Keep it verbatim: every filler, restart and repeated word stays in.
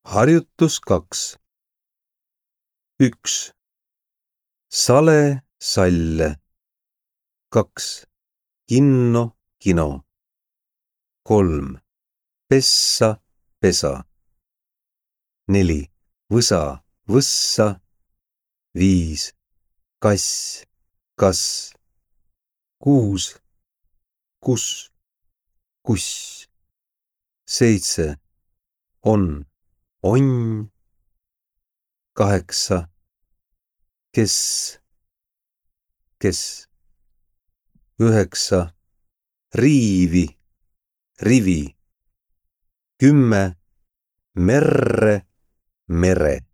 Harjutus kaks. Üks. Sale salle. Kaks. Kinno kino. Kolm. Pessa pesa. Neli. Võsa võssa. Viis. Kass kas. Kuus. Kus kuss. Seitse. On onn. Kaheksa. Kes kes. Üheksa. Riivi rivi. Kümme. Merre mere.